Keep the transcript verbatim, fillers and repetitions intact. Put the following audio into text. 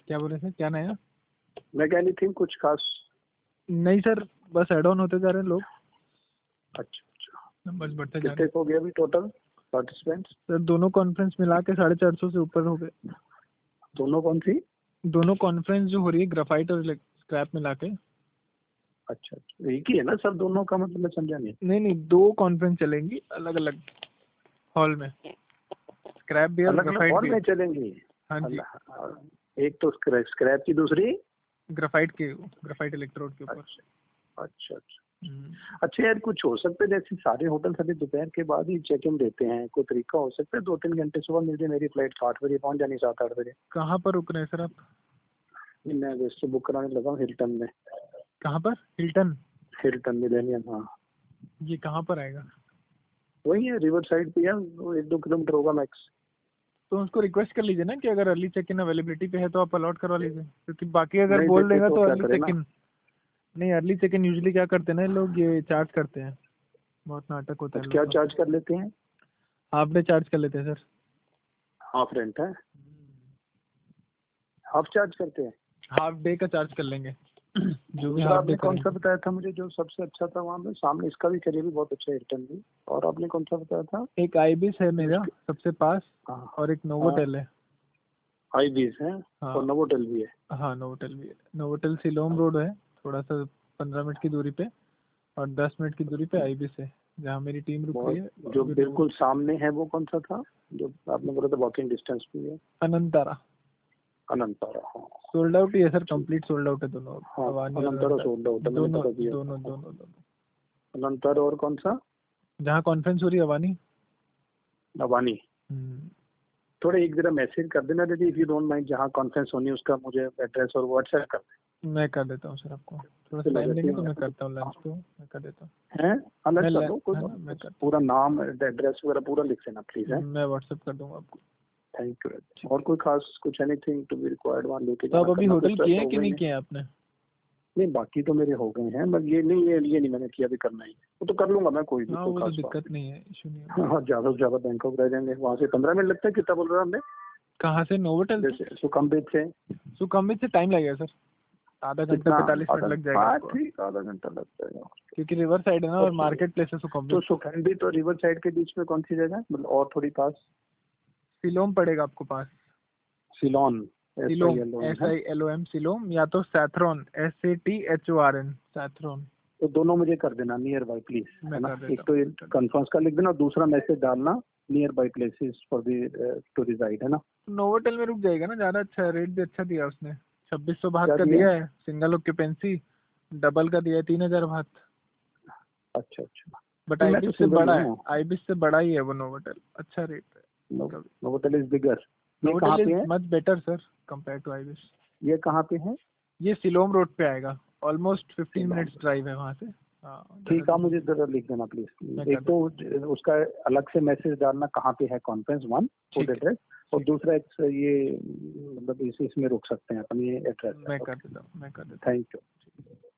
क्या बोले सर, क्या नया? मैं क्या नहीं थी कुछ खास? नहीं सर, बस एड ऑन होते जा रहे हैं लोग। अच्छा अच्छा, बस बढ़ते जा रहे कितने हैं हो गए अभी टोटल पार्टिसिपेंट्स? सर। दोनों कॉन्फ्रेंस मिला के साढ़े चार सौ से ऊपर हो गए। दोनों कौन सी? दोनों कॉन्फ्रेंस जो हो रही है ग्राफाइट और स्क्रैप मिला के। अच्छा अच्छा, एक ही है ना सर दोनों का? मतलब मैं समझा नहीं। नहीं नहीं, दो कॉन्फ्रेंस चलेंगी अलग अलग हॉल में, स्क्रैप भी और अलग अलग ग्राफाइट हॉल भी। में चलेंगी? हाँ जी, अल्लाह, एक तो स्क्रैप की, दूसरी ग्राफाइट के, ग्राफाइट इलेक्ट्रोड के ऊपर। अच्छा अच्छा अच्छा हम्म। अच्छा यार, कुछ हो सकता है जैसे सारे होटल अभी दोपहर के बाद ही चेक इन देते हैं, कोई तरीका हो सकता है दो तीन घंटे सुबह मिल जाए? मेरी फ्लाइट आठ बजे पहुंच जानी, सात आठ बजे। कहाँ पर रुक रहे हैं सर आप? नहीं, मैं वैसे बुक कराने लगा हूँ हिल्टन में। कहाँ पर? हिल्टन? हिल्टन मिलेनियम, हाँ। ये कहाँ पर आएगा? वही है, रिवर साइड पे है, वो एक दो किलोमीटर होगा मैक्स। तो उसको रिक्वेस्ट कर लीजिए ना कि अगर अर्ली चेक इन अवेलेबिलिटी पे है तो आप अलॉट करवा लीजिए, क्योंकि बाकी अगर नहीं बोल देते देगा तो तो क्या अर्ली करें चेक ना? इन। नहीं, अर्ली चेक इन यूजली क्या करते हैं ना लोग, ये चार्ज करते हैं, बहुत नाटक होता है अच्छा, क्या लोग। चार्ज कर लेते हैं? हाफ डे चार्ज कर लेते हैं सर। हाफ रेंट है? हाफ चार्ज करते हैं? हाफ डे का चार्ज कर लेंगे जो भी दूसरा हाफ डे आपने कौन सा करेंगे। बताया था मुझे जो सबसे अच्छा था वहाँ पे सामने? इसका भी चलिए भी बहुत अच्छा है हिल्टन भी। और आपने कौन सा बताया था? एक आईबिस है मेरा उसके, सबसे पास, हाँ और एक हाँ, नोवोटेल है। आई बीस है हाँ और नवोटेल भी है। हाँ, नोवोटेल भी है। नोवोटेल सिलोम रोड है, थोड़ा सा पंद्रह मिनट की दूरी पे, और दस मिनट की दूरी पे आईबिस है जहाँ मेरी टीम रुक रही बहुत, है। जो अभी बिल्कुल सामने है वो कौन सा था जो आपने बोला था वॉकिंग डिस्टेंस पे है? अनंतारा। अनंतारा, हाँ सोल्ड आउट ही है सर, ठीक। कंप्लीट सोल्ड आउट है दोनों, हाँ, अवानी और अनंतारा अनंतारा। सोल्ड आउट है, मैंने दोनों पता किया दोनों था। दोनों दोनों। अनंतारा और कौन सा? जहाँ कॉन्फ्रेंस हो रही है अवानी। अवानी। हम्म, थोड़ा एक जरा मैसेज कर देना दीदी, इफ यू डोंट माइंड, जहाँ कॉन्फ्रेंस होनी है उसका मुझे एड्रेस और व्हाट्सएप कर मैं कर देता हूँ सर आपको, थोड़ा सा टाइम देंगे तो मैं देना। करता हूँ, लंच पे हूँ, मैं कर देता हूँ। हैं अलग मैं कर ल- दो, कोई है बात ना, मैं नहीं, करता पूरा नाम एड्रेस वगैरह पूरा लिख लेना प्लीज है। हूँ, मैं व्हाट्सएप कर दूंगा आपको। Thank you. और कोई खास कुछ एनीथिंग टू बी रिक्वायर्ड वहाँ लेके तो जाना आप अभी करना होटल कुछ किए वैसा हैं कि होगा ही नहीं नहीं? किए हैं आपने? नहीं बाकी तो मेरे हो गए हैं, बस ये नहीं, ये ये नहीं मैंने किया, भी करना ही वो तो कर लूंगा मैं, कोई भी हाँ, कोई वो तो खास बात दिक्कत नहीं। नहीं है, इशू नहीं है। हाँ हाँ, ज्यादा से ज्यादा बैंकॉक रह जाएंगे, वहाँ से पंद्रह मिनट लगता है, कितना बोल रहा है हमने? कहाँ से? नोवोटेल से? जैसे सुखमदेव से सुखमवित से टाइम लगेगा सर, आधा घंटा कितना? पैंतालीस मिनट आधा, लग जाएगा हाँ आपको, ठीक, आधा घंटा लग जाएगा। क्योंकि रिवर साइड है ना और और मार्केट प्लेस है तो सुखमवित। सुखमदेव तो रिवर साइड के बीच में कौन सी जगह है, मतलब और थोड़ी पास? सिलोम पड़ेगा आपको पास। Silom, S I Silom, L O N S है? I L O M Silom, या तो Sathorn, S A T H O R N, Sathorn. तो दोनों मुझे कर देना नियर बाई प्लीज, है मैं ना? कर देता एक तो हूँ। कन्फर्म का लिख देना और दूसरा मैसेज डालना near by places for the two reside, है ना? नोवोटेल में रुक जाएगा ना, ज़्यादा अच्छा है, रेट भी अच्छा दिया उसने, छब्बीस सौ बात क्या का दिया? दिया है सिंगल ऑक्यूपेंसी, डबल का दिया है तीन हजार बात। अच्छा अच्छा, बट नहीं मैं तो आईबिस से सिंगल बड़ा में है, हूँ। आईबिस से बड़ा ही है वो नोवोटेल, अच्छा रेट है उसका भी। Novotel is bigger. ये कहाँ नोवोटेल पे इज है? Much better sir compare to Ibis. ये कहाँ पे है? ये सिलोम रोड पे आएगा, ऑलमोस्ट फिफ्टीन सिलोन। मिनट्स ड्राइव है वहाँ से। हाँ, ज़्यादा ठीक है, दूर मुझे नहीं। जरा लिख देना मैं प्लीज। कर एक तो देता हूँ। उसका अलग से मैसेज डालना कहाँ पे है कॉन्फ्रेंस, वन फूड ठीक है, एड्रेस, और ठीक दूसरा एक से ये मतलब इस इसमें रुक सकते हैं अपन, ये एड्रेस है, है। मैं कर ओके, देता हूँ, मैं कर देता हूँ। Thank you.